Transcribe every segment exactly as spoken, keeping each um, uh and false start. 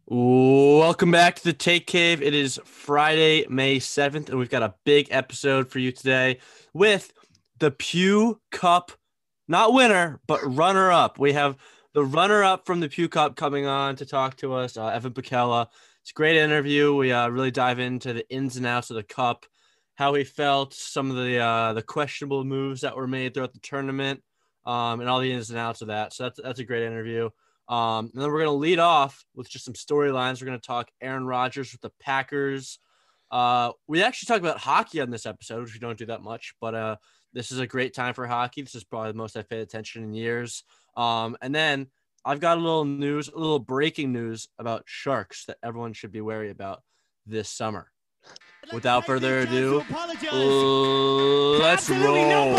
Welcome back to the Take Cave. It is Friday, May seventh, and we've got a big episode for you today with the Pew Cup, not winner, but runner up. We have the runner up from the Pew Cup coming on to talk to us, uh, Evan Pacella. It's a great interview. We uh, really dive into the ins and outs of the cup, how he felt, some of the uh, the questionable moves that were made throughout the tournament, um, and all the ins and outs of that. So that's that's a great interview. Um, and then we're going to lead off with just some storylines. We're going to talk Aaron Rodgers with the Packers. Uh, we actually talk about hockey on this episode, which we don't do that much, but uh, this is a great time for hockey. This is probably the most I've paid attention in years. Um, and then I've got a little news, a little breaking news about sharks that everyone should be wary about this summer. Without further ado, let's roll.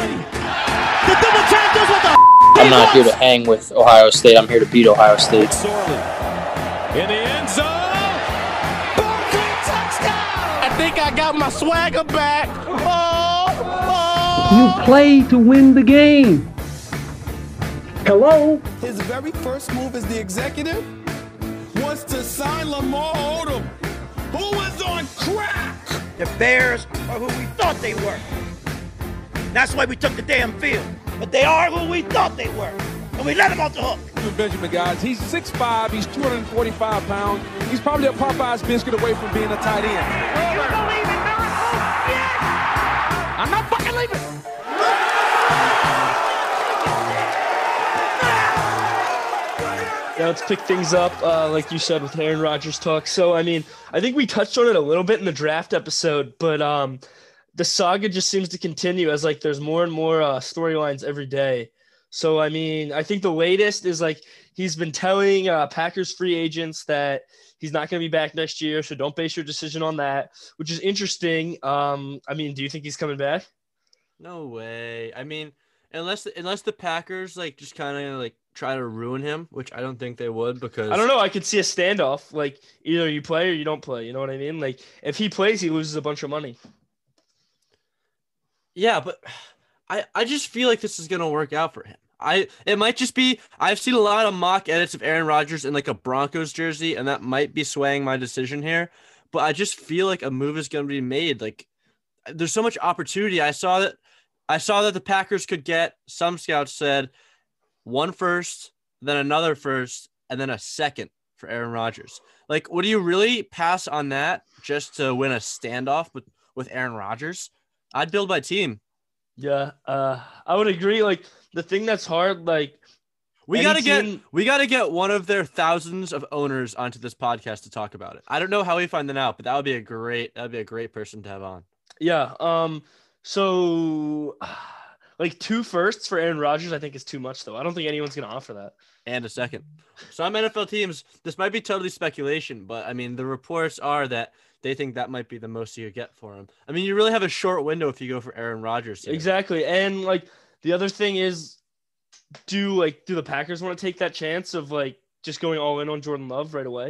I'm not here to hang with Ohio State. I'm here to beat Ohio State. In the end zone. Touchdown. I think I got my swagger back. Oh, oh. You play to win the game. Hello? His very first move as the executive was to sign Lamar Odom, who was on crack. The Bears are who we thought they were. That's why we took the damn field. But they are who we thought they were. And we let them off the hook. Benjamin, guys, he's six five, he's two hundred forty-five pounds. He's probably a Popeye's biscuit away from being a tight end. You believe in miracles? Yes! I'm not fucking leaving. Now let's pick things up, uh, like you said, with Aaron Rodgers talk. So, I mean, I think we touched on it a little bit in the draft episode, but um, the saga just seems to continue as, like, there's more and more uh, storylines every day. So, I mean, I think the latest is, like, he's been telling uh, Packers free agents that he's not going to be back next year, so don't base your decision on that, which is interesting. Um, I mean, do you think he's coming back? No way. I mean, unless unless the Packers, like, just kind of, like, try to ruin him, which I don't think they would, because I don't know. I could see a standoff. Like, either you play or you don't play. You know what I mean? Like, if he plays, he loses a bunch of money. Yeah, but I, I just feel like this is going to work out for him. I It might just be – I've seen a lot of mock edits of Aaron Rodgers in, like, a Broncos jersey, and that might be swaying my decision here. But I just feel like a move is going to be made. Like, there's so much opportunity. I saw that I saw that the Packers could get – some scouts said – one first, then another first, and then a second for Aaron Rodgers. Like, would you really pass on that just to win a standoff with, with Aaron Rodgers? I'd build my team. Yeah, uh, I would agree. Like, the thing that's hard, like, we any gotta team- get we gotta get one of their thousands of owners onto this podcast to talk about it. I don't know how we find them out, but that would be a great that'd be a great person to have on. Yeah. Um. So. Like, two firsts for Aaron Rodgers, I think, is too much, though. I don't think anyone's going to offer that. And a second. Some N F L teams, this might be totally speculation, but, I mean, the reports are that they think that might be the most you could get for him. I mean, you really have a short window if you go for Aaron Rodgers here. Exactly. And, like, the other thing is, do, like, do the Packers want to take that chance of, like, just going all in on Jordan Love right away?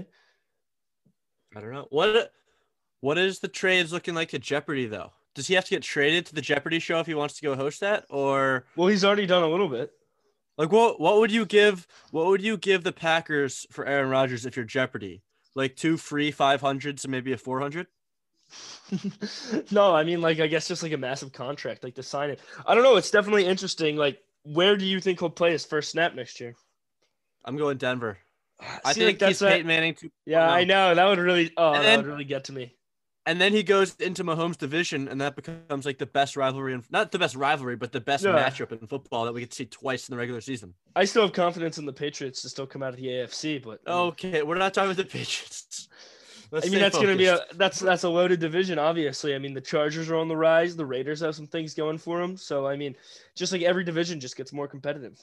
I don't know. What What is the trades looking like at Jeopardy, though? Does he have to get traded to the Jeopardy show if he wants to go host that, or? Well, he's already done a little bit. Like, what? What would you give? What would you give the Packers for Aaron Rodgers if you're Jeopardy? Like two free five hundreds and maybe a four hundred? No, I mean, like, I guess just like a massive contract, like to sign it. I don't know. It's definitely interesting. Like, where do you think he'll play his first snap next year? I'm going Denver. I See, think like, that's he's Peyton Manning. two point oh. Yeah, I know that would really. Oh, And that then- would really get to me. And then he goes into Mahomes' division, and that becomes like the best rivalry, in, not the best rivalry, but the best Yeah. matchup in football that we could see twice in the regular season. I still have confidence in the Patriots to still come out of the A F C, but Okay, we're not talking about the Patriots. Let's I mean stay that's going to be a focused. that's that's a loaded division. Obviously, I mean the Chargers are on the rise. The Raiders have some things going for them. So I mean, just like every division just gets more competitive.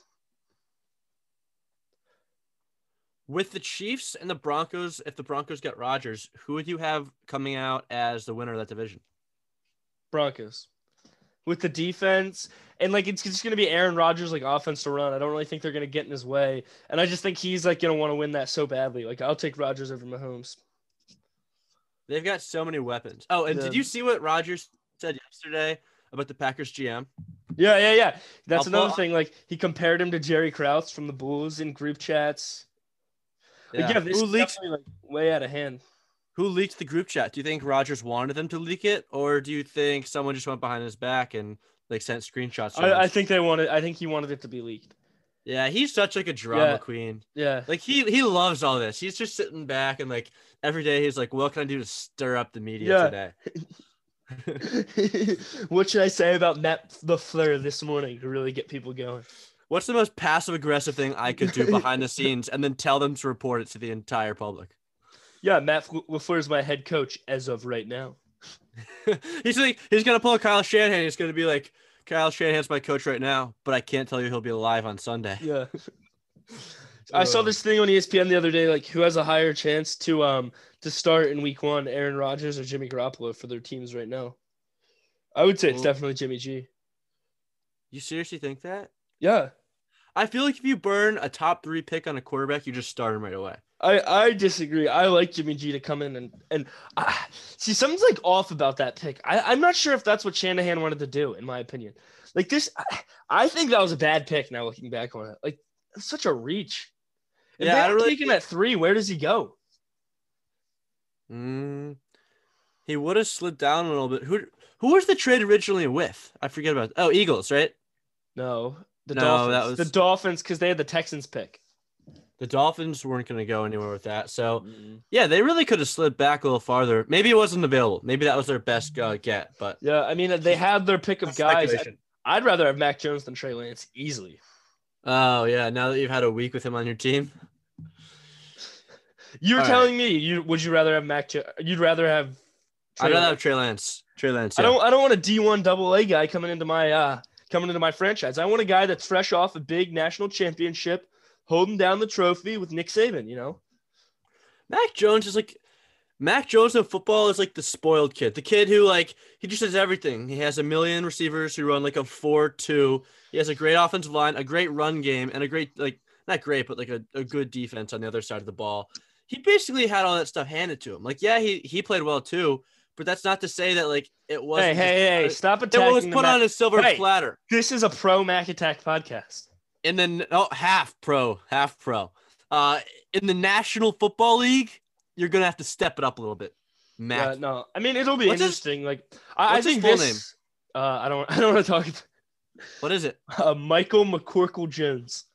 With the Chiefs and the Broncos. If the Broncos get Rodgers, who would you have coming out as the winner of that division? Broncos with the defense and like it's just going to be Aaron Rodgers like offense to run. I don't really think they're going to get in his way, and I just think he's like going to want to win that so badly. Like I'll take Rodgers over Mahomes. They've got so many weapons. Oh, and Yeah. did you see what Rodgers said yesterday about the Packers G M? Yeah, yeah, yeah. That's I'll another pull- thing. Like he compared him to Jerry Krause from the Bulls in group chats. Yeah, yeah this Who is leaked? definitely like way out of hand. Who leaked the group chat? Do you think Rodgers wanted them to leak it, or do you think someone just went behind his back and like sent screenshots? To him? I, I think they wanted. I think he wanted it to be leaked. Yeah, he's such like a drama Yeah. queen. Yeah. Like he he loves all this. He's just sitting back and like every day he's like, "What can I do to stir up the media Yeah. today?" What should I say about Matt LaFleur this morning to really get people going? What's the most passive aggressive thing I could do behind the scenes and then tell them to report it to the entire public? Yeah, Matt LaFleur is my head coach as of right now. he's like he's gonna pull a Kyle Shanahan. He's gonna be like, Kyle Shanahan's my coach right now, but I can't tell you he'll be alive on Sunday. Yeah. I saw this thing on E S P N the other day, like who has a higher chance to um to start in week one, Aaron Rodgers or Jimmy Garoppolo for their teams right now? I would say it's Well, definitely Jimmy G. You seriously think that? Yeah. I feel like if you burn a top three pick on a quarterback, you just start him right away. I, I disagree. I like Jimmy G to come in and and uh, see something's like off about that pick. I, I'm not sure if that's what Shanahan wanted to do, in my opinion. Like this, I, I think that was a bad pick. Now looking back on it, like it's such a reach. If Yeah, they I don't don't really take him at three, where does he go? Mm, he would have slid down a little bit. Who who was the trade originally with? I forget about. Oh, Eagles, right? No, the No, Dolphins. that was- The Dolphins because they had the Texans pick. The Dolphins weren't going to go anywhere with that. So, yeah, they really could have slid back a little farther. Maybe it wasn't available. Maybe that was their best uh, get. But Yeah, I mean they had their pick of That's guys. speculation. I'd rather have Mac Jones than Trey Lance easily. Oh, yeah. Now that you've had a week with him on your team. You're All telling me you would you rather have Mac? Jo- you'd rather have. Trey I'd rather Lance? have Trey Lance. Trey Lance. I yeah. don't. I don't want a D one double A guy coming into my uh coming into my franchise. I want a guy that's fresh off a big national championship, holding down the trophy with Nick Saban. You know. Mac Jones is like Mac Jones in football is like the spoiled kid. The kid who like he just does everything. He has a million receivers who run like a four two. He has a great offensive line, a great run game, and a great like not great, but like a, a good defense on the other side of the ball. He basically had all that stuff handed to him. Like, yeah, he he played well too, but that's not to say that like it Hey, wasn't. hey, hey! just, Stop it attacking. was the put Mac- on a silver Hey. platter. This is a pro Mac Attack podcast. And then oh, half pro, half pro. Uh, in the National Football League, you're gonna have to step it up a little bit. Mac. Yeah, no, I mean it'll be What's his- interesting. like I, I what's his think full this. Uh, I don't. I don't want to talk about What is it? uh, Michael McCorkle Jones.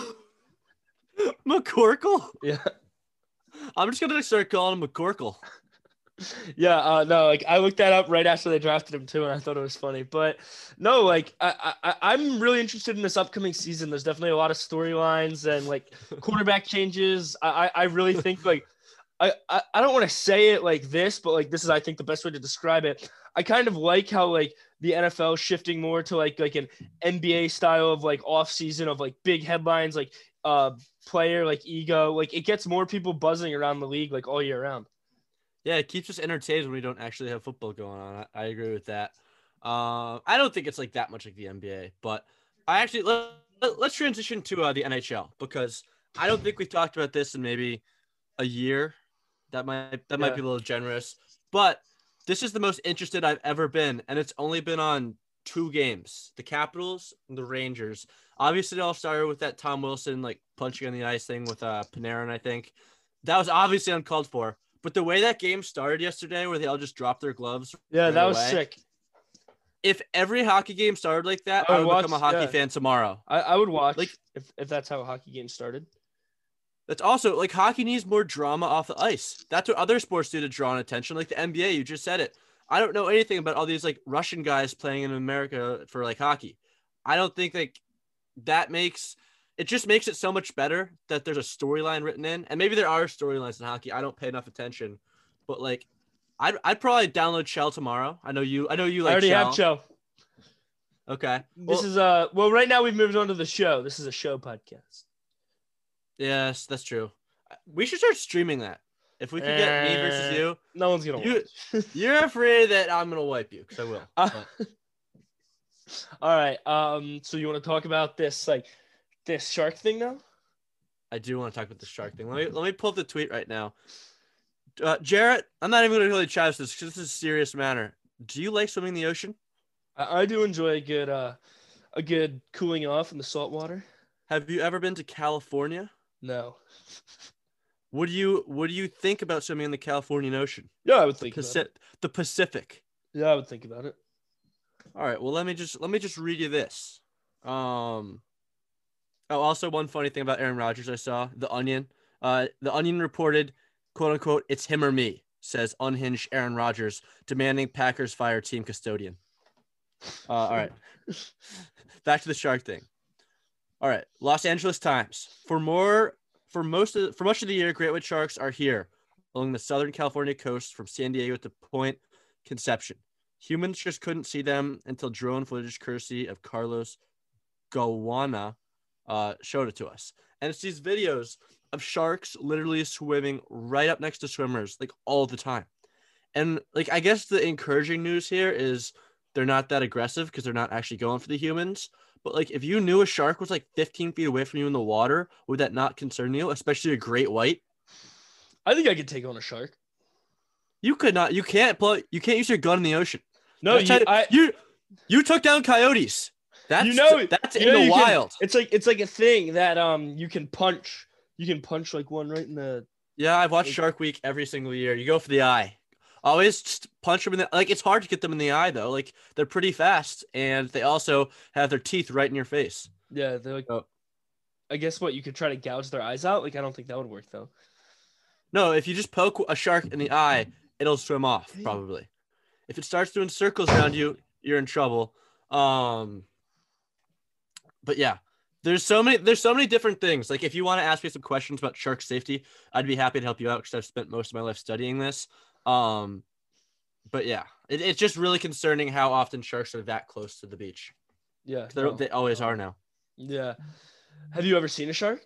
McCorkle? Yeah. I'm just gonna start calling him McCorkle. Yeah, uh, no, like I looked that up right after they drafted him too, and I thought it was funny. But no, like I, I, I'm really interested in this upcoming season. There's definitely a lot of storylines and like quarterback changes. I, I, I really think like I, I, I don't want to say it like this, but like this is I think the best way to describe it. I kind of like how like the N F L is shifting more to like like an N B A style of like off season of like big headlines, like uh player like ego. Like it gets more people buzzing around the league like all year round. Yeah, it keeps us entertained when we don't actually have football going on. I, I agree with that. Uh, I don't think it's like that much like the N B A, but I actually let, let, let's transition to uh, the N H L because I don't think we've talked about this in maybe a year. That might that might Yeah. be a little generous, but this is the most interested I've ever been, and it's only been on two games: the Capitals and the Rangers. Obviously, it all started with that Tom Wilson like punching on the ice thing with uh, Panarin. I think that was obviously uncalled for. But the way that game started yesterday, where they all just dropped their gloves. Yeah, right that was away, sick. If every hockey game started like that, I I would would become a watch- hockey yeah. fan tomorrow. I, I would watch Like- if, if that's how a hockey game started. That's also like hockey needs more drama off the ice. That's what other sports do to draw on attention. Like the N B A, you just said it. I don't know anything about all these like Russian guys playing in America for like hockey. I don't think like that makes it just makes it so much better that there's a storyline written in. And maybe there are storylines in hockey. I don't pay enough attention, but like I'd, I'd probably download Shell tomorrow. I know you. I know you like. I already Shell. have show. Okay. This Well, is uh well right now we've moved on to the show. This is a show podcast. yes, that's true. We should start streaming that. If we could get me versus Eh, you, No one's gonna You- watch. you're afraid that I'm gonna wipe you because I will. Uh, but- All right. Um. So you want to talk about this like this shark thing now? I do want to talk about the shark thing. Let me let me pull up the tweet right now. Uh, Jarrett, I'm not even going to really chat with this because this is a serious matter. Do you like swimming in the ocean? I, I do enjoy a good uh a good cooling off in the salt water. Have you ever been to California? No. What do you what do you think about swimming in the Californian Ocean? Yeah, I would The, think about Paci- it. the Pacific. Yeah, I would think about it. All right. Well, let me just let me just read you this. Um. Oh, also one funny thing about Aaron Rodgers I saw, The Onion. Uh, The Onion reported, quote unquote, "It's him or me," says unhinged Aaron Rodgers, demanding Packers fire team custodian. Uh, all right. Back to the shark thing. All right. Los Angeles Times. For more for most of for much of the year, great white sharks are here along the Southern California coast from San Diego to Point Conception. Humans just couldn't see them until drone footage courtesy of Carlos Gowana uh, showed it to us. And it's these videos of sharks literally swimming right up next to swimmers, like all the time. And like, I guess the encouraging news here is they're not that aggressive because they're not actually going for the humans. But like, if you knew a shark was like fifteen feet away from you in the water, would that not concern you, especially a great white? I think I could take on a shark. You could not. You can't play. You can't use your gun in the ocean. No, That's you, how- I, you you took down coyotes. That's you know, that's you in know the you can- wild. it's like it's like a thing that um you can punch. You can punch like one right in the. Yeah, I've watched Shark Week every single year. You go for the eye. Always just punch them in the like. It's hard to get them in the eye though. Like they're pretty fast, and they also have their teeth right in your face. Yeah, they're like. Oh. I guess what you could try to gouge their eyes out. Like I don't think that would work though. No, if you just poke a shark in the eye, it'll swim off probably. If it starts doing circles around you, you're in trouble. Um, but yeah, there's so many there's so many different things. Like if you want to ask me some questions about shark safety, I'd be happy to help you out because I've spent most of my life studying this. Um, but yeah, it, it's just really concerning how often sharks are that close to the beach. Yeah, They're, no. they always are now. Yeah. Have you ever seen a shark?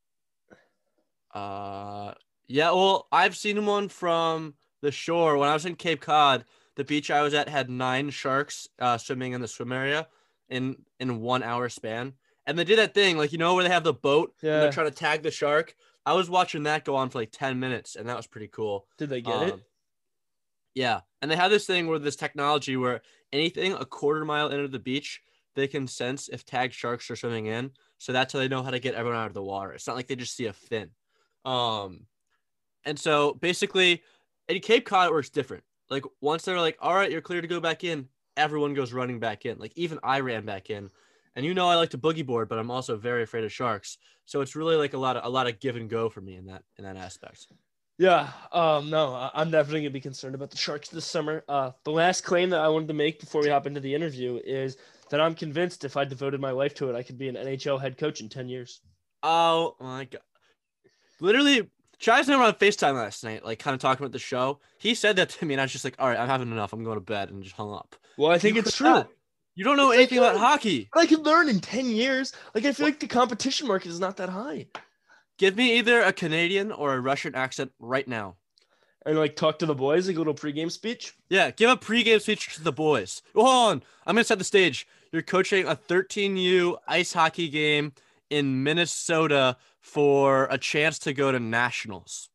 Uh, yeah. Well, I've seen one from the shore when I was in Cape Cod. The beach I was at had nine sharks uh, swimming in the swim area in in one hour span, and they did that thing like you know where they have the boat and Yeah. they're trying to tag the shark. I was watching that go on for like ten minutes, and that was pretty cool. Did they get it? Um, Yeah, and they have this thing where this technology where anything a quarter mile into the beach, they can sense if tagged sharks are swimming in. So that's how they know how to get everyone out of the water. It's not like they just see a fin. Um, and so basically, in Cape Cod, it works different. Like once they're like, all right, you're clear to go back in, everyone goes running back in. Like even I ran back in. And you know I like to boogie board, but I'm also very afraid of sharks. So it's really like a lot of a lot of give and go for me in that in that aspect. Yeah. Um. No, I- I'm definitely gonna be concerned about the sharks this summer. Uh, the last claim that I wanted to make before we hop into the interview is that I'm convinced if I devoted my life to it, I could be an N H L head coach in ten years. Oh my god! Literally, Chai's never on FaceTime last night, like kind of talking about the show. He said that to me, and I was just like, "All right, I'm having enough. I'm going to bed," and just hung up. Well, I think You it's could true. not. You don't know It's anything like- about hockey. But I could learn in ten years. Like I feel like the competition market is not that high. Give me either a Canadian or a Russian accent right now. And like talk to the boys, like a little pregame speech. Yeah, give a pregame speech to the boys. Hold on, I'm gonna set the stage. You're coaching a thirteen U ice hockey game in Minnesota for a chance to go to nationals.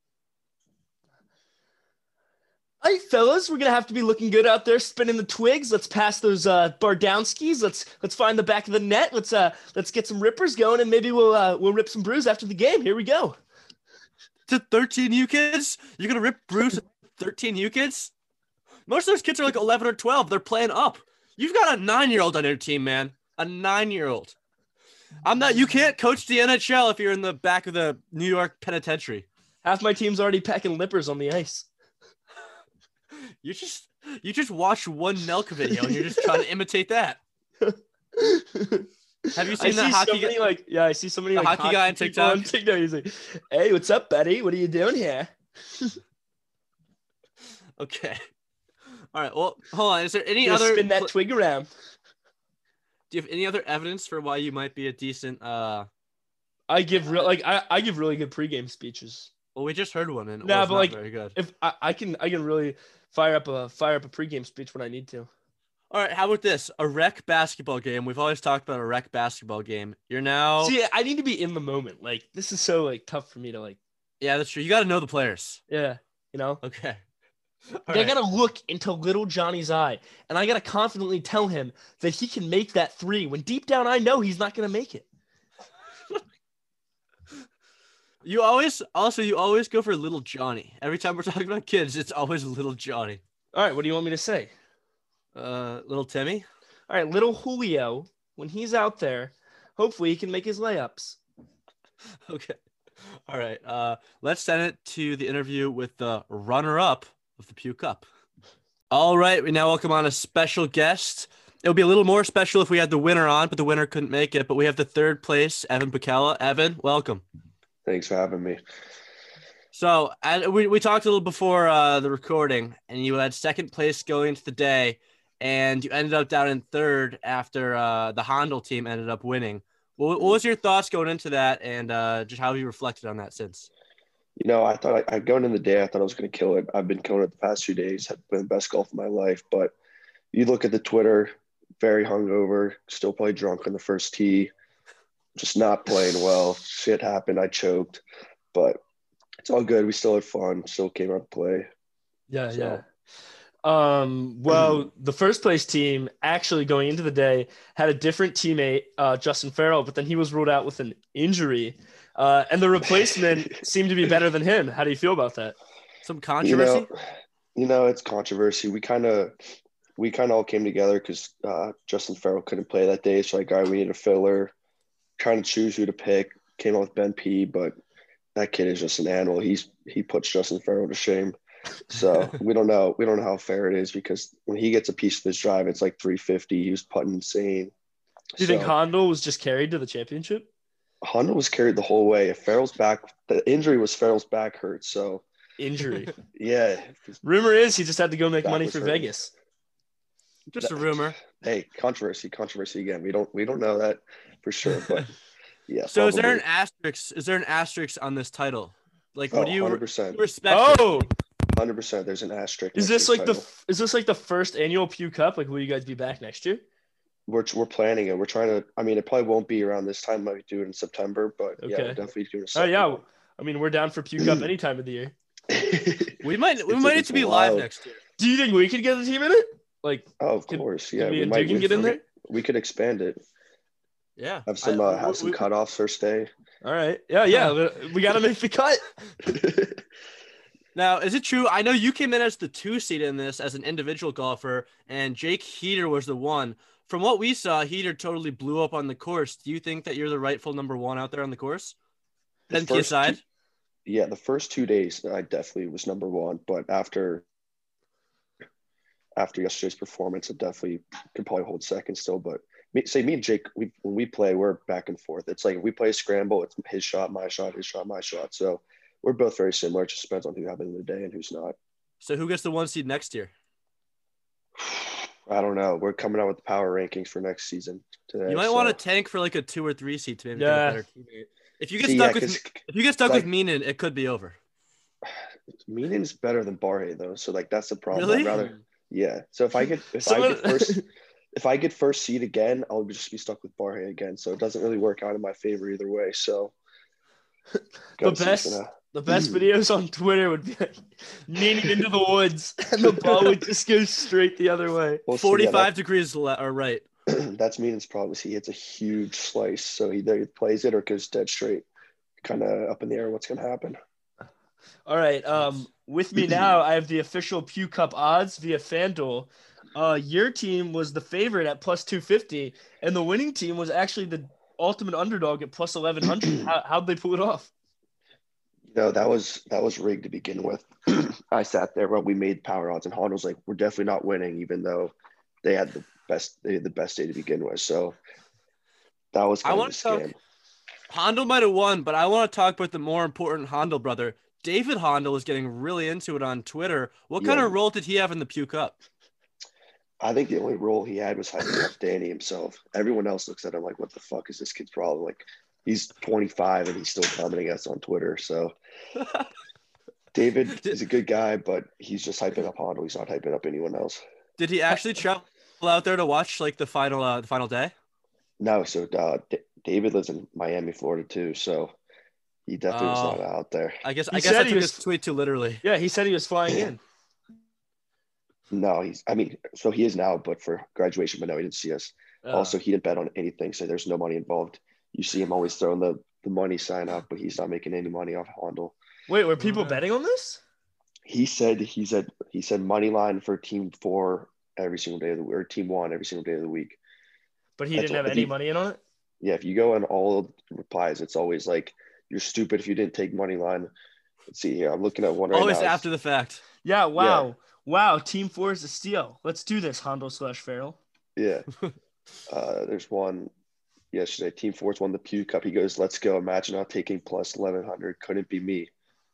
All right, fellas, we're gonna have to be looking good out there, spinning the twigs. Let's pass those uh, Bardowskis. Let's let's find the back of the net. Let's uh let's get some rippers going, and maybe we'll uh, we'll rip some brews after the game. Here we go. To thirteen U kids? You're gonna rip Bruce to thirteen U kids? Most of those kids are like eleven or twelve. They're playing up. You've got a nine-year-old on your team, man. A nine-year-old. I'm not. You can't coach the N H L if you're in the back of the New York penitentiary. Half my team's already packing lippers on the ice. You just you just watch one Nelka video and you're just trying to imitate that. Have you I seen that see hockey? so many, guy? like yeah, I see so many The like hockey guy on people on TikTok? TikTok. He's like, "Hey, what's up, buddy? What are you doing here?" Okay. All right. Well, hold on. Is there any Gonna other? spin that pl- twig around. do you have any other evidence for why you might be a decent? Uh, I give real like I, I give really good pregame speeches. well, we just heard one and it Nah, was but, not like, very good. If I, I can I can really fire up a fire up a pregame speech when I need to. All right. How about this? A rec basketball game. We've always talked about a rec basketball game. You're now. See, I need to be in the moment. Like this is so like tough for me to like Yeah, that's true. You got to know the players. yeah, you know. Okay. All Like, I right. gotta look into little Johnny's eye, and I gotta confidently tell him that he can make that three. When deep down I know he's not gonna make it. You always also you always go for little Johnny. Every time we're talking about kids, it's always little Johnny. All right, what do you want me to say? Uh, little Timmy. All right, little Julio, when he's out there, hopefully he can make his layups. Okay. All right. Uh, let's send it to the interview with the runner-up of the Pew Cup. All right. We now welcome on a special guest. It would be a little more special if we had the winner on, but the winner couldn't make it. But we have the third place, Evan Pacella. Evan, welcome. Thanks for having me. So and we, we talked a little before uh, the recording, and you had second place going into the day, and you ended up down in third after uh, the Hondel team ended up winning. What, what was your thoughts going into that, and uh, just how have you reflected on that since? You know, I thought I, I going in the day, I thought I was going to kill it. I've been killing it the past few days. Had been the best golf of my life. But you look at the Twitter, very hungover, still probably drunk on the first tee, just not playing well. Shit happened. I choked, but it's all good. We still had fun. Still came out to play. Yeah, So- yeah. Um, well, the first place team actually going into the day had a different teammate, uh, Justin Farrell, but then he was ruled out with an injury. Uh, and the replacement seemed to be better than him. How do you feel about that? Some You controversy? know, you know, it's controversy. We kind of, we kind of all came together because uh, Justin Farrell couldn't play that day. So like, all right, we need a filler. Trying to choose who to pick. Came up with Ben P, but that kid is just an animal. He's he puts Justin Farrell to shame. So we don't know. We don't know how fair it is because when he gets a piece of his drive, it's like three fifty. He was putting insane. Do you think Hondel was just carried to the championship? Honda was carried the whole way. If Farrell's back, the injury was Farrell's back hurt. So Injury. yeah. Rumor is he just had to go make That money was for hurt. Vegas. Just a rumor. Hey, controversy, controversy again. We don't we don't know that for sure, but yeah. So is there probably. an asterisk? Is there an asterisk on this title? Like, Oh, would you one hundred percent. respect? Oh, one hundred percent. There's an asterisk. is next this to like the title. is this like the first annual Pew Cup? Like, will you guys be back next year? We're we're planning it. We're trying to. I mean, it probably won't be around this time. Might do it in September, but yeah, Okay. we're definitely doing. A Oh yeah, I mean we're down for Pew Cup any time of the year. We might we It's- might need it's to be wild. live next year. Do you think we could get a team in it? Like, Oh, of Could- course. could Yeah, me we and might. Dugan we, get in there? we could expand it. Yeah. Have some. I- uh, have we- some we- cutoffs first day. all right, yeah, yeah, we got to make the cut. Now, is it true? I know you came in as the two seed in this as an individual golfer, and Jake Heater was the one. From what we saw, Heater totally blew up on the course. Do you think that you're the rightful number one out there on the course? The Then P first aside. two- yeah, the first two days I definitely was number one, but after after yesterday's performance, I definitely could probably hold second still. But me, say me and Jake, we, when we play, we're back and forth. It's like if we play a scramble, it's his shot, my shot, his shot, my shot. So we're both very similar. It just depends on who happens in the day and who's not. So who gets the one seed next year? I don't know. We're coming out with the power rankings for next season today. You might so- want to tank for like a two or three seed to maybe Yeah. get a better teammate. If you get See, stuck yeah, with 'cause if you get stuck like- with Meenan, it could be over. Meenan's better than Barhe though, so like that's the problem. Really? I'd rather, yeah. So if I get if Someone- I get first if I get first seed again, I'll just be stuck with Barhe again. So it doesn't really work out in my favor either way. So The gotta see what's best, gonna- the best videos on Twitter would be like leaning into the woods, and the ball would just go straight the other way. Well, so, yeah, Forty-five degrees le- or right. that- that's Meenan's problem. Is he hits a huge slice, so he either plays it or goes dead straight. Kind of up in the air. What's gonna happen? All right. Um, with me now, I have the official Pew Cup odds via FanDuel. Uh, your team was the favorite at plus two fifty, and the winning team was actually the ultimate underdog at plus eleven hundred. How, how'd they pull it off? You know, that was that was rigged to begin with. I sat there while we made power odds, and Honda was like, "We're definitely not winning," even though they had the best they had the best day to begin with. So that was I kind of a want to talk. scam. Hondel might have won, but I want to talk about the more important Hondel brother. David Hondel is getting really into it on Twitter. What kind Yeah. of role did he have in the Pew Cup? I think the only role he had was hyping up Danny himself. Everyone else looks at him like, "What the fuck is this kid's problem?" Like, he's twenty-five and he's still commenting us on Twitter. So David is a good guy, but he's just hyping up Honda. He's not hyping up anyone else. Did he actually travel out there to watch like the final uh, the final day? No, so uh, D- David lives in Miami, Florida too. So he definitely was Oh. not out there. I guess He I guess I said took he was- his tweet too literally. Yeah, he said he was flying in. No, he's. I mean, so he is now, but for graduation. But no, he didn't see us. Uh, Also, he didn't bet on anything, so there's no money involved. You see him always throwing the the money sign up, but he's not making any money off Hondel. Wait, were people Okay. betting on this? He said he said he said money line for team four every single day of the or team one every single day of the week. But he That's didn't have what- any he- money in on it? Yeah, if you go on all replies, it's always like you're stupid if you didn't take money line. Let's see here. I'm looking at one right Always now. after the fact. Yeah, wow. Wow, team four is a steal. Let's do this, Hondo slash Farrell. Yeah. uh, there's one yesterday. Team four's won the Pew Cup. He goes, "Let's go. Imagine not taking plus eleven hundred. Couldn't be me."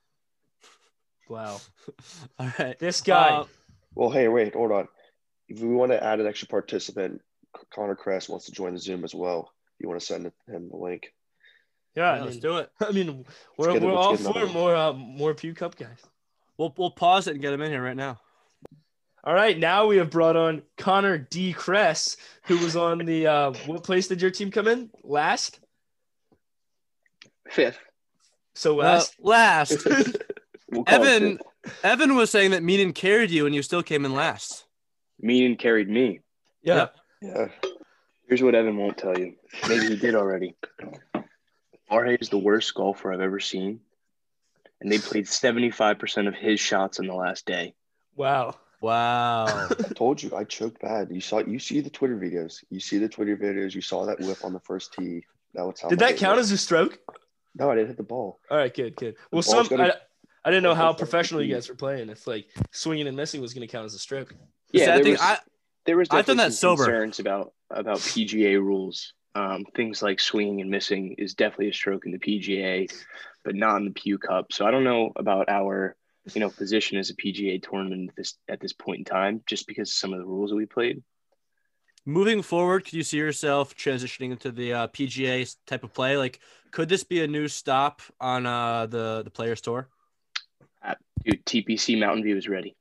Wow. All right. This guy. Uh, Well, hey, wait, hold on. If we want to add an extra participant, Connor Kress wants to join the Zoom as well. You want to send him the link? yeah, yeah, I let's mean, do it. I mean we're, get it, we're let's all get another for one. more uh, more Pew Cup guys. We'll we'll pause it and get him in here right now. All right, now we have brought on Connor D. Kress, who was on the uh, what place did your team come in? Last? Fifth. So Uh, last. last, We'll call it Evan. fifth. Evan was saying that Meenan carried you and you still came in last. Meenan carried me. yeah. Yeah. Here's what Evan won't tell you. Maybe he did already. Jorge is the worst golfer I've ever seen, and they played seventy-five percent of his shots in the last day. Wow. Wow. I told you I choked bad. You saw you see the Twitter videos. You see the Twitter videos. You saw that whip on the first tee. That was how Did my that day count went. as a stroke? No, I didn't hit the ball. All right, good, good. Well, ball's some gonna- I, I didn't know ball's how gonna start professional you to guys were playing. If like swinging and missing was going to count as a stroke. Yeah, See, I there think was, I- there was I've done definitely that some sober. concerns about about P G A rules. Um, things like swinging and missing is definitely a stroke in the P G A, but not in the Pew Cup. So I don't know about our, you know, position as a P G A tournament at this at this point in time, just because of some of the rules that we played. Moving forward, could you see yourself transitioning into the uh, P G A type of play? Like, could this be a new stop on uh, the the Players Tour? Uh, dude, T P C Mountain View is ready.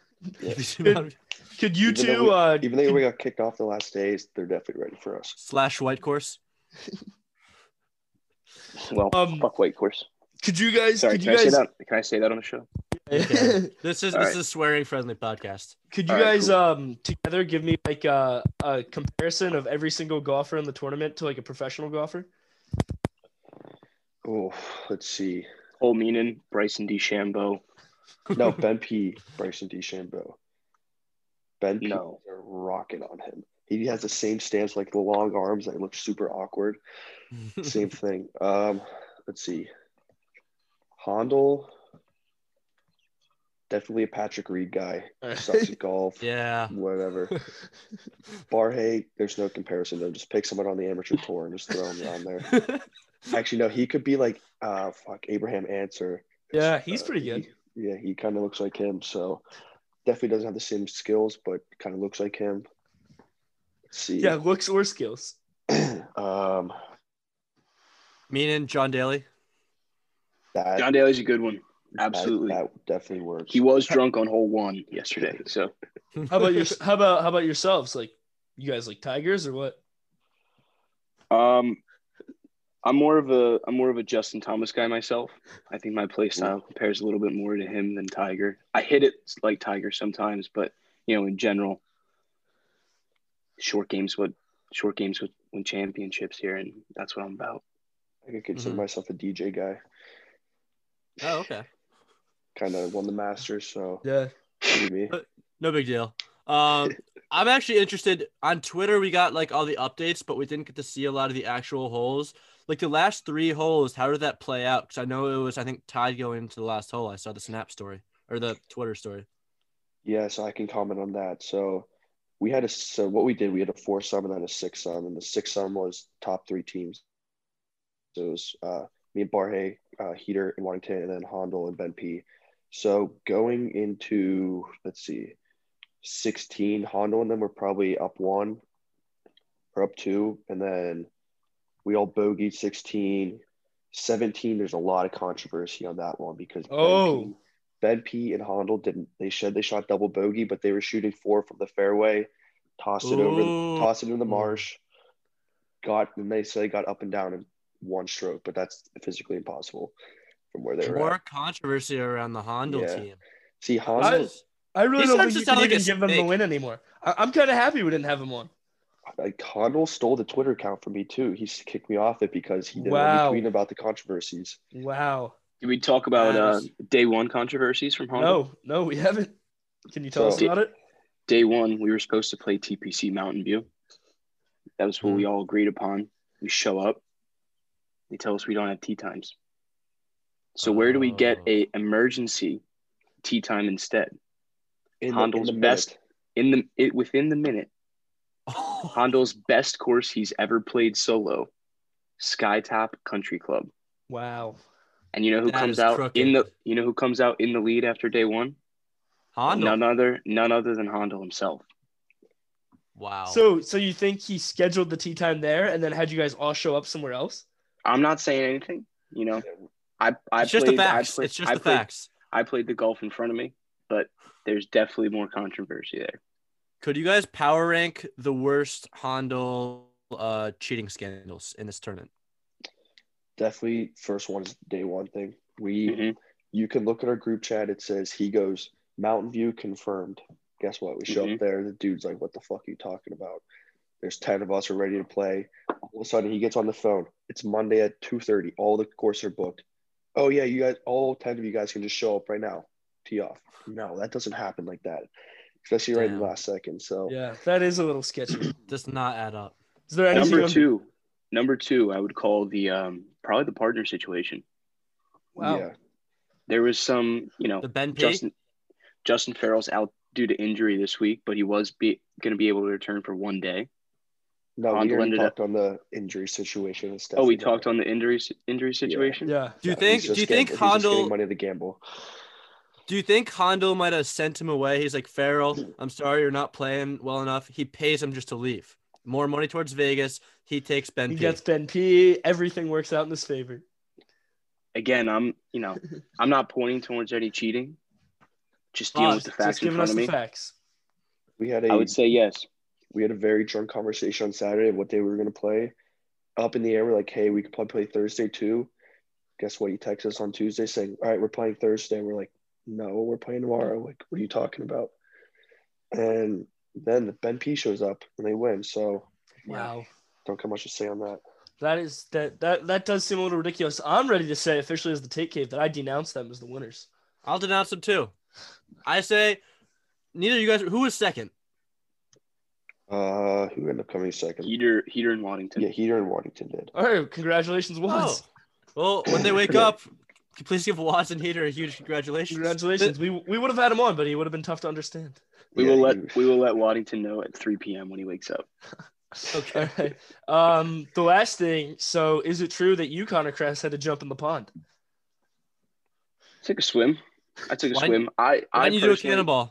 Could you Even two? though we, uh, even though we got kicked off the last days, they're definitely ready for us. Slash White Course. Well, Um, fuck White Course. could you guys? Sorry, could can you I say guys? that? Can I say that on the show? Okay. This is All this right. is a swearing friendly podcast. Could you All right, guys cool. um together give me like a, a comparison of every single golfer in the tournament to like a professional golfer? Oh, let's see. Cole Meenan, Bryson DeChambeau. No, Ben P, Bryson DeChambeau. Ben P No. are rocking on him. He has the same stance, like the long arms that look super awkward. Same thing. Um, let's see. Hondel, definitely a Patrick Reed guy. Sucks at golf. Yeah. Whatever. Barhay, there's no comparison. Though. Just pick someone on the amateur tour and just throw him down there. Actually, no, he could be like, uh, fuck, Abraham Answer. Yeah, he's Uh, pretty good. He, yeah, he kind of looks like him. So definitely doesn't have the same skills, but kind of looks like him. Let's see. Yeah, looks or skills. um, Meenan, John Daly. that, John Daly's a good one. that- Absolutely. that, definitely works. He was drunk on hole one yesterday. So How about your? How about how about yourselves? Like, you guys like Tigers or what? um I'm more of a I'm more of a Justin Thomas guy myself. I think my play style compares a little bit more to him than Tiger. I hit it like Tiger sometimes, but you know, in general, short games what short games would win championships here, and that's what I'm about. I could consider Mhm. myself a D J guy. Oh, okay. Kind of won the Masters, so Yeah. maybe me. No big deal. Um, I'm actually interested on Twitter. We got like all the updates, but we didn't get to see a lot of the actual holes. Like the last three holes, how did that play out? Because I know it was, I think, tied going into the last hole. I saw the Snap story or the Twitter story. Yeah, so I can comment on that. So we had a so what we did, we had a four sum and then a six sum, and the six sum was top three teams. So it was uh, me and Barhay, uh, Heater and Waddington, and then Hondel and Ben P. So going into let's see, sixteen, Hondel and them were probably up one or up two, and then we all bogeyed sixteen. seventeen, there's a lot of controversy on that one because Oh. Ben P, Ben P and Hondel didn't. They said they shot double bogey, but they were shooting four from the fairway, tossed it over, Ooh. tossed it in the marsh. Got and they say they got up and down in one stroke, but that's physically impossible from where they were More at. controversy around the Honda Yeah. team. See, I, Hondel, I really He don't starts think to you sound can like even a give them the snake. win anymore. I, I'm kind of happy we didn't have him on. like Condell stole the Twitter account from me too. He kicked me off it because he didn't Wow. let me tweet about the controversies. Wow. Did we talk about uh, Yes. day one controversies from Honda? No, no, we haven't. Can you tell So- us about it? Day one, we were supposed to play T P C Mountain View. That was what Hmm. we all agreed upon. We show up. They tell us we don't have tea times. So where do we get Oh. a emergency tea time instead? In the, in Hondel's the best minute. in the it within the minute. Hondel's best course he's ever played solo, Skytop Country Club. Wow. And you know who That comes is out crooked. in the you know who comes out in the lead after day one? Hondo. None other none other than Hondel himself. Wow. So, so you think he scheduled the tea time there, and then had you guys all show up somewhere else? I'm not saying anything, you know. I I it's just played, the facts. I played, it's just I the played, facts. I played the golf in front of me, but there's definitely more controversy there. Could you guys power rank the worst Hondo uh, cheating scandals in this tournament? Definitely first one is day one thing. We Mhm. you can look at our group chat. It says he goes Mountain View confirmed. Guess what? We show Mhm. up there. The dude's like, "What the fuck are you talking about?" There's ten of us. We're ready to play. All of a sudden, he gets on the phone. It's Monday at two thirty. All the courses are booked. Oh yeah, you guys, all ten of you guys can just show up right now. Tee off. No, that doesn't happen like that, especially right in the Damn. last second. So Yeah, that is a little sketchy. Does not add up. Is there anything? Number on- two, number two, I would call the um probably the partner situation. Wow. yeah, There was some, you know, The Ben P. Justin Justin Farrell's out due to injury this week, but he was be, going to be able to return for one day. no, we Hondo already ended up- talked on the injury situation and stuff. Oh, we talked on the injury injury situation. Yeah. Do you Yeah, think? he's Do just you think getting- he's just getting Hondo? money to gamble? Do you think Hondo might have sent him away? He's like, Farrell, I'm sorry you're not playing well enough. He pays him just to leave. More money towards Vegas. He takes Ben He P. gets Ben P. Everything works out in his favor. Again, I'm, you know, I'm not pointing towards any cheating. Just dealing Uh, with the Just facts in giving front us of the me. facts. We had a I would say yes. we had a very drunk conversation on Saturday of what day we were going to play. Up in the air, we're like, hey, we could probably play Thursday too. Guess what? He texts us on Tuesday saying, all right, we're playing Thursday. We're like, no, we're playing tomorrow. Like, what are you talking about? And then the Ben P shows up and they win. So Wow. don't have much to say on that. That is that that that does seem a little ridiculous. I'm ready to say officially as the Take Cave that I denounce them as the winners. I'll denounce him too. I say, neither of you guys. Who was second? Uh, who ended up coming second? Heater, Heater in Waddington. Yeah, Heater and Waddington did. All right, congratulations, Watts. Oh. Well, when they wake up, please give Watts and Heater a huge congratulations. Congratulations. We we would have had him on, but he would have been tough to understand. We Yeah, will let he- we will let Waddington know at three p.m. when he wakes up. Okay. All right. Um, the last thing. So, is it true that you, Connor Kress, had to jump in the pond? Took a swim. I took a Why- swim. I Why I didn't you do a personally- cannonball?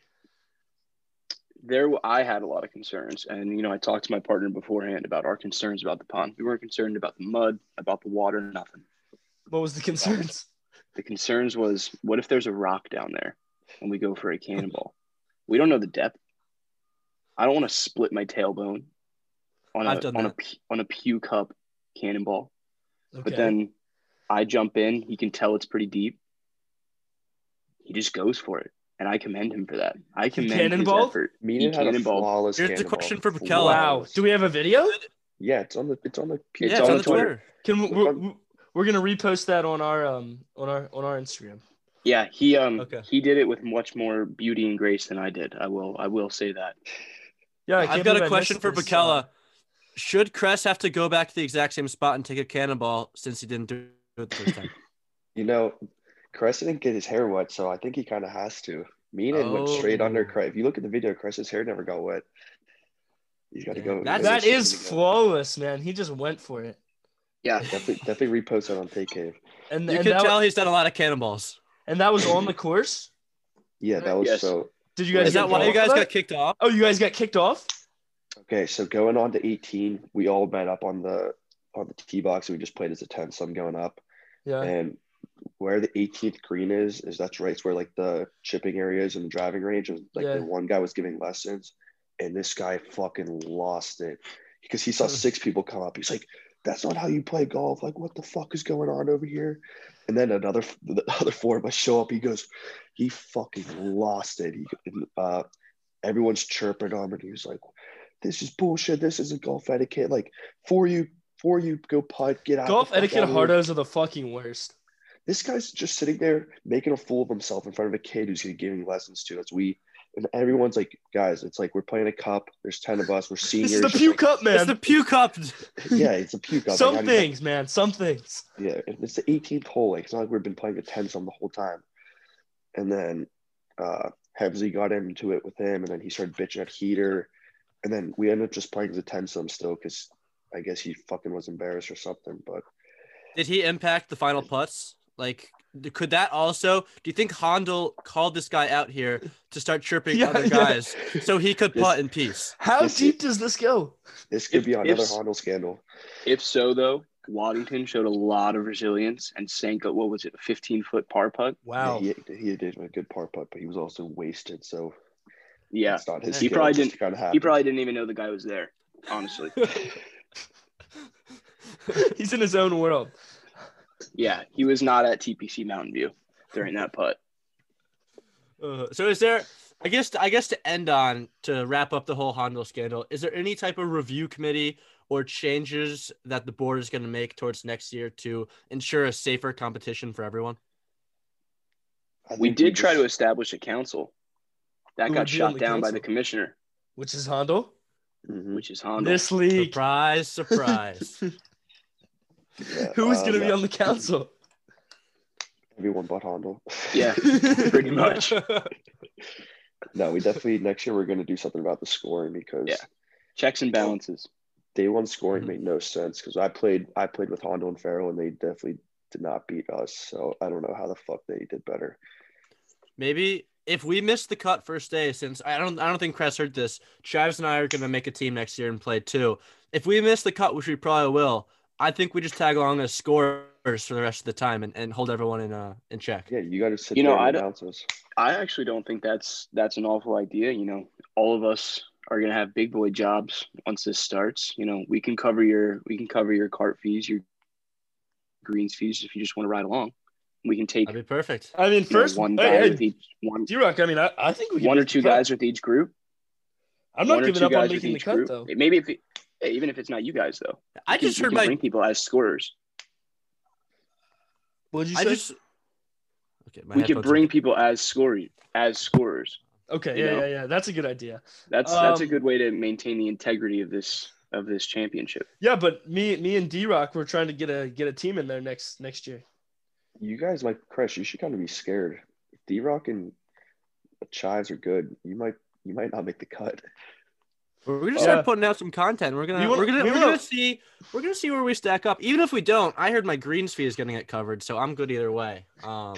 There, I had a lot of concerns, and you know, I talked to my partner beforehand about our concerns about the pond. We weren't concerned about the mud, about the water, nothing. What was the concerns? The concerns was, what if there's a rock down there, and we go for a cannonball? We don't know the depth. I don't want to split my tailbone on I've a done on a that. P- on a Pew Cup cannonball. Okay. But then I jump in. He can tell it's pretty deep. He just goes for it, and I commend him for that. I commend his cannonballed? effort. Meenan He had a cannonballed. flawless Here's the cannonball. question for Bukella. wow. Flawless. Do we have a video? Yeah, it's on the it's on the Yeah, It's it's on on the the Twitter. Can we, Look we're, on- we're gonna repost that on our um on our on our Instagram. Yeah, he um Okay. he did it with much more beauty and grace than I did. I will I will say that. Yeah, I can't I've got believe a I question missed for this, Bukella. uh, Should Kress have to go back to the exact same spot and take a cannonball since he didn't do it the first time? You know, Cress didn't get his hair wet, so I think he kind of has to. Meenan went straight Oh. under Cress. If you look at the video, Cress's hair never got wet. He's got to Yeah, go. that's- That he's is gotta go. flawless, man. He just went for it, Yeah. Definitely, definitely repost that on Take Cave. and You and can that, tell he's done a lot of cannonballs. and that was on the course. Yeah, that was Yes. so. Did you guys? Is get that why banned you guys for got that? kicked off? Oh, you guys got kicked off. Okay, so going on to eighteen, we all met up on the on the tee box. And we just played as a ten, so I'm going up. Yeah. And where the eighteenth green is, is that's right. It's where like the chipping areas and the driving range. And like Yeah. the one guy was giving lessons, and this guy fucking lost it because he saw six people come up. He's like, "That's not how you play golf. Like, what the fuck is going on over here?" And then another, the other four of us show up. He goes, he fucking lost it. He, uh, everyone's chirping him, and he was like, this is bullshit. This isn't golf etiquette. Like, before you, before you go putt, get out. Golf the fuck etiquette out of here." hardos are the fucking worst. This guy's just sitting there making a fool of himself in front of a kid who's going to give him lessons to. As we and everyone's like, guys, it's like we're playing a cup. There's ten of us. We're seniors. This is the Pew like, Cup, man. It's the Pew Cup. Yeah, it's a Pew Cup. Some like, things, man. Some things. Yeah, and it's the eighteenth hole. Like, it's not like we've been playing a ten some the whole time. And then uh, Hebsy got into it with him, and then he started bitching at Heater. And then we ended up just playing the ten some still because I guess he fucking was embarrassed or something. But Did he impact the final putts? Like, could that also? Do you think Hondel called this guy out here to start chirping Yeah, other yeah. guys so he could This- putt in peace? How This- deep does this go? this could If- be if- another Hondel scandal. If so, though, Waddington showed a lot of resilience and sank a, what was it, a fifteen-foot par putt? Wow. Yeah, he, he did a good par putt, but he was also wasted. So Yeah, it's not his he skill, probably it just didn't. kinda He happened. probably didn't even know the guy was there. Honestly, He's in his own world. yeah, he was not at T P C Mountain View during that putt. Uh, so is there? I guess. I guess to end on to wrap up the whole Hondel scandal, is there any type of review committee or changes that the board is going to make towards next year to ensure a safer competition for everyone? I We think did try just- to establish a council. That Who got would be on shot the down by council? the commissioner, Which is Hondo. Mhm. which is Honda. This league. Surprise! Surprise! Yeah, Who's uh, going to be no, on the council? everyone but Hondel. Yeah, pretty much. No, we definitely next year we're going to do something about the scoring because Yeah. Checks and balances. day one scoring Mhm. made no sense because I played I played with Hondo and Farrell and they definitely did not beat us. So I don't know how the fuck they did better. Maybe if we missed the cut first day, since I don't, I don't think Cress heard this. Travis and I are gonna make a team next year and play too. If we miss the cut, which we probably will, I think we just tag along as scorers for the rest of the time and, and hold everyone in uh in check. Yeah, you got to sit You know, there I and don't- bounce us. I actually don't think that's that's an awful idea. You know, all of us are gonna have big boy jobs once this starts. You know, we can cover your we can cover your cart fees, your greens fees if you just want to ride along. We can take That'd be perfect. I mean, you know, first, one hey, guy hey, with each one D-Rock, I mean, I, I think we can one or make the two cut. guys with each group. I'm not one or giving two up on guys with making the each cut, group. though. Maybe if it, hey, even if it's not you guys though, I you can- just you heard can my. bring people as scorers. What did you I say? just. Okay, my We could headphones are- bring people as scorers as scorers. Okay, you yeah, know? yeah, yeah. That's a good idea. That's that's a Um, good way to maintain the integrity of this of this championship. Yeah, but me, me and D-Rock, we're trying to get a get a team in there next next year. You guys might crush. You should kind of be scared. If D-Rock and Chives are good, you might you might not make the cut. We're gonna Yeah. start putting out some content. We're gonna We wanna- we're gonna we we're wanna- gonna see we're gonna see where we stack up. Even if we don't, I heard my greens fee is gonna get covered, so I'm good either way. Um,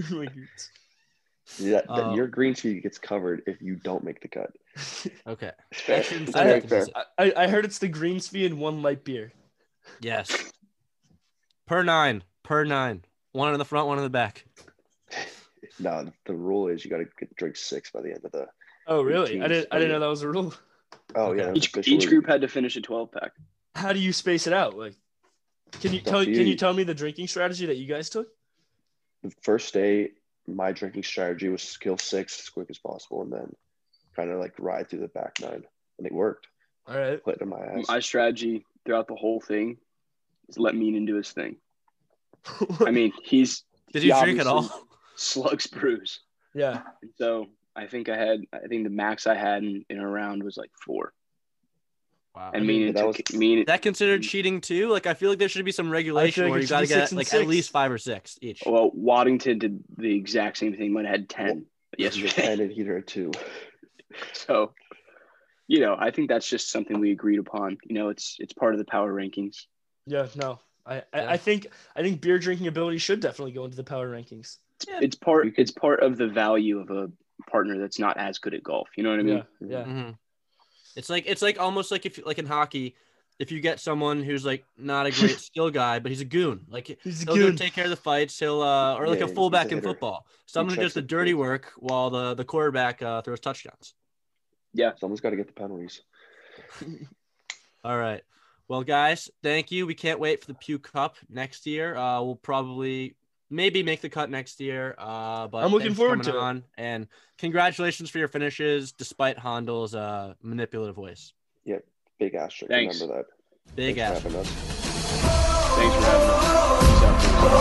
Yeah, that- Uh, your green fee gets covered if you don't make the cut. okay. Fair. That shouldn't It's sound very like fair. it's- I, I heard it's the greens fee and one light beer. Yes. Per nine. Per nine. One in the front, one in the back. No, the rule is you got to drink six by the end of the. Oh, really? I Teams, didn't I oh, didn't yeah. know that was a rule. Oh Okay. yeah, that's Each officially- each group had to finish a twelve pack. How do you space it out? Like, can you It's up tell to can you you. tell me the drinking strategy that you guys took? The first day, my drinking strategy was skill six as quick as possible, and then kind of like ride through the back nine, and it worked. All right. Put it in my ass. My strategy throughout the whole thing is let Meenan do his thing. I mean, he's Did he you drink at obviously all? slugs brews. yeah. And so I think I had I think the max I had in, in a round was like four. Wow. And I mean, Meenan that took was- Meenan Is that considered cheating too? Like I feel like there should be some regulation like where it you should gotta be six get and like six. at least five or six each. well, Waddington did the exact same thing, might have had ten He had yesterday. ten and heater at two. So, you know, I think that's just something we agreed upon. You know, it's it's part of the power rankings. Yeah. No. I, I, Yeah. I think I think beer drinking ability should definitely go into the power rankings. Yeah. It's part it's part of the value of a partner that's not as good at golf. You know what I mean? Yeah. Yeah. hmm It's like it's like almost like if like in hockey, if you get someone who's like not a great skill guy, but he's a goon, like He's a he'll go goon. take care of the fights. He'll uh, or like Yeah, a he's fullback a in hitter. football, someone who does checks the the dirty field. work while the the quarterback uh, throws touchdowns. Someone's got to get the penalties. All right. Well, guys, thank you. We can't wait for the Pew Cup next year. Uh, we'll probably maybe make the cut next year. Uh, but I'm looking thanks for forward coming to it. on, and congratulations for your finishes, despite Hondel's uh, manipulative ways. Yeah, big asterisk. Thanks. Remember that. Big Thanks ass. for having us. Thanks for having us. Peace out,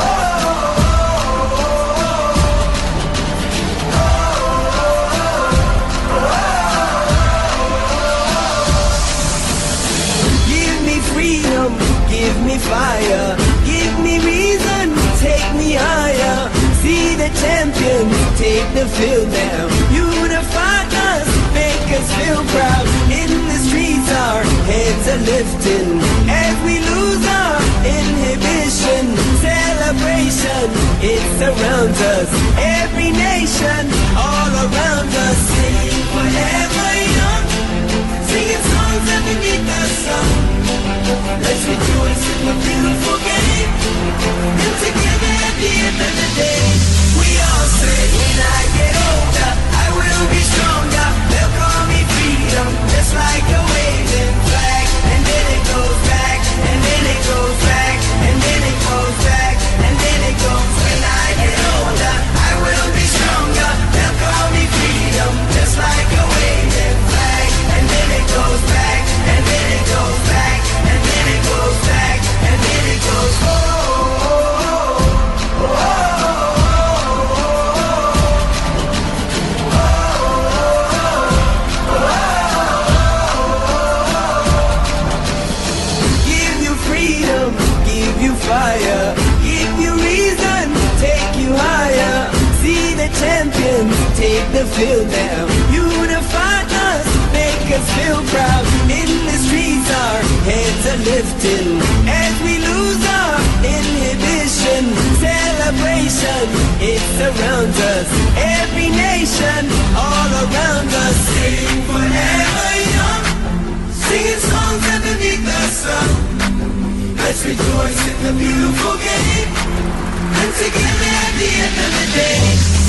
Give me freedom, give me fire, give me reason, take me higher. See the champions take the field now. Unify us, make us feel proud. In the streets our heads are lifting as we lose our inhibition. Celebration, it surrounds us. Every nation, all around us. Sing forever young, singing songs underneath the sun. Let's rejoice in the beautiful game, and together at the end of the day, we all say, when I get older, I will be stronger. They'll call me freedom, just like a waving flag. And then it goes back, and then it goes back, and then it goes back, and then it goes. When I get older, I will be stronger. They'll call me freedom, just like a waving flag. And then it goes back, and then it goes back, and then it goes back, and then it goes. Oh, oh, oh, oh, oh. Fire, give you reason, take you higher. See the champions take the field now. Unify us, make us feel proud. In the streets our heads are lifting as we lose our inhibition. Celebration, it surrounds us. Every nation, all around us. Sing forever young, singing songs underneath the sun. Let's rejoice in the beautiful game, and together at the end of the day.